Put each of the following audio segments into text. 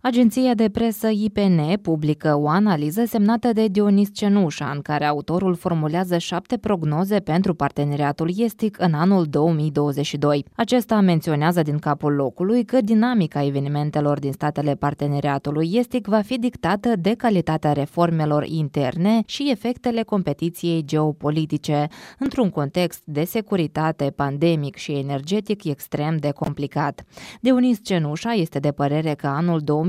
Agenția de presă IPN publică o analiză semnată de Dionis Cenușa, în care autorul formulează 7 prognoze pentru parteneriatul estic în anul 2022. Acesta menționează din capul locului că dinamica evenimentelor din statele parteneriatului estic va fi dictată de calitatea reformelor interne și efectele competiției geopolitice, într-un context de securitate, pandemic și energetic extrem de complicat. Dionis Cenușa este de părere că anul 2022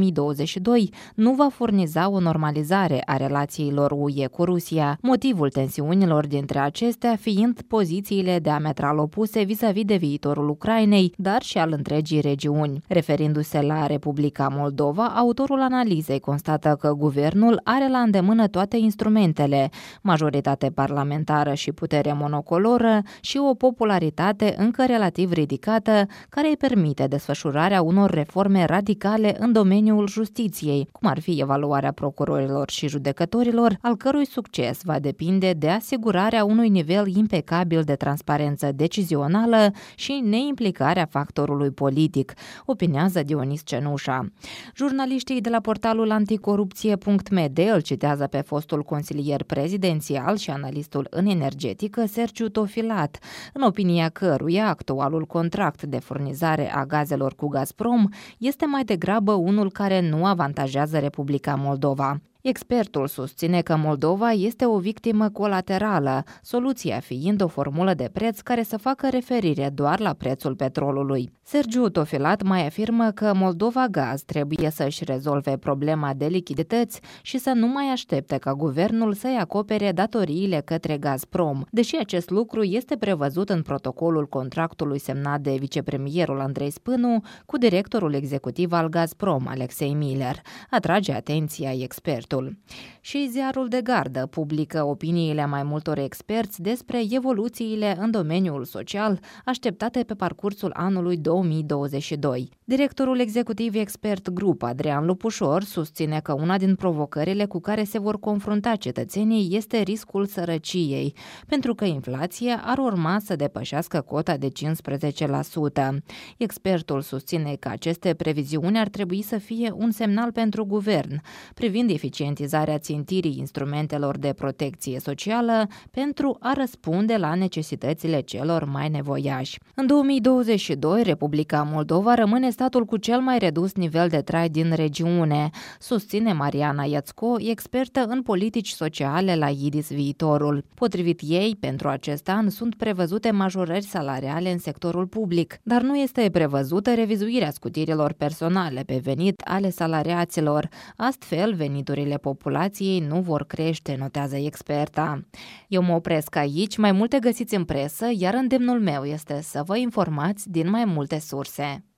nu va furniza o normalizare a relațiilor UE cu Rusia, motivul tensiunilor dintre acestea fiind pozițiile diametral opuse vis-a-vis de viitorul Ucrainei, dar și al întregii regiuni. Referindu-se la Republica Moldova, autorul analizei constată că guvernul are la îndemână toate instrumentele, majoritate parlamentară și putere monocoloră și o popularitate încă relativ ridicată, care îi permite desfășurarea unor reforme radicale în domeniul justiției, cum ar fi evaluarea procurorilor și judecătorilor, al cărui succes va depinde de asigurarea unui nivel impecabil de transparență decizională și neimplicarea factorului politic, opinează Dionis Cenușa. Jurnaliștii de la portalul anticorupție.md îl citează pe fostul consilier prezidențial și analistul în energetică Sergiu Tofilat, în opinia căruia actualul contract de furnizare a gazelor cu Gazprom este mai degrabă unul care nu avantajează Republica Moldova. Expertul susține că Moldova este o victimă colaterală, soluția fiind o formulă de preț care să facă referire doar la prețul petrolului. Sergiu Tofilat mai afirmă că Moldova Gaz trebuie să-și rezolve problema de lichidități și să nu mai aștepte ca guvernul să-i acopere datoriile către Gazprom, deși acest lucru este prevăzut în protocolul contractului semnat de vicepremierul Andrei Spânu cu directorul executiv al Gazprom, Alexei Miller, atrage atenția expertului. Și ziarul de gardă publică opiniile mai multor experți despre evoluțiile în domeniul social așteptate pe parcursul anului 2022. Directorul executiv expert grup Adrian Lupușor susține că una din provocările cu care se vor confrunta cetățenii este riscul sărăciei, pentru că inflația ar urma să depășească cota de 15%. Expertul susține că aceste previziuni ar trebui să fie un semnal pentru guvern, privind eficientizarea țintirii instrumentelor de protecție socială pentru a răspunde la necesitățile celor mai nevoiași. În 2022, Republica Moldova rămâne statul cu cel mai redus nivel de trai din regiune, susține Mariana Iațco, expertă în politici sociale la IDIS Viitorul. Potrivit ei, pentru acest an sunt prevăzute majorări salariale în sectorul public, dar nu este prevăzută revizuirea scutirilor personale pe venit ale salariaților. Astfel, veniturile populației nu vor crește, notează experta. Eu mă opresc aici, mai multe găsiți în presă, iar îndemnul meu este să vă informați din mai multe surse.